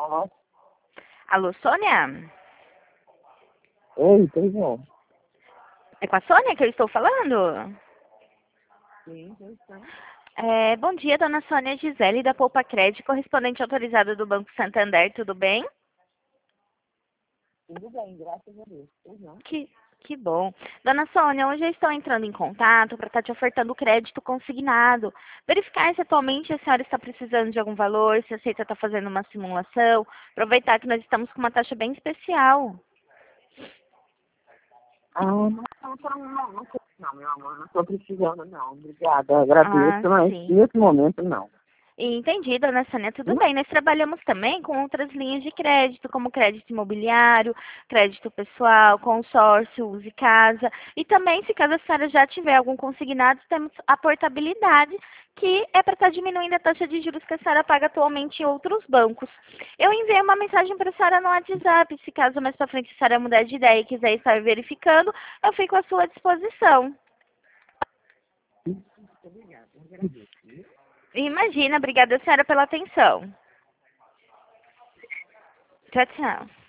Alô? Alô, Sônia? Oi, pois é. É com a Sônia que eu estou falando? Sim, pois é. Bom dia, dona Sônia Gisele, da Poupa Crédito, correspondente autorizada do Banco Santander, tudo bem? Tudo bem, graças a Deus. Pois não. Que bom. Dona Sônia, hoje eu estou entrando em contato para estar te ofertando crédito consignado. Verificar se atualmente a senhora está precisando de algum valor, se aceita estar fazendo uma simulação. Aproveitar que nós estamos com uma taxa bem especial. Não, meu amor, não estou precisando, não. Obrigada, Ah, agradeço, mas sim. nesse momento, não. Entendi, dona Sônia, tudo Hum? bem. Nós trabalhamos também com outras linhas de crédito, como crédito imobiliário, crédito pessoal, consórcio, use casa. E também, se caso a senhora já tiver algum consignado, temos a portabilidade, que é para estar diminuindo a taxa de juros que a senhora paga atualmente em outros bancos. Eu enviei uma mensagem para a senhora no WhatsApp. Se caso mais para frente a senhora mudar de ideia e quiser estar verificando, eu fico à sua disposição. Obrigada, agradeço. Imagina, obrigada, senhora, pela atenção. Tchau, tchau.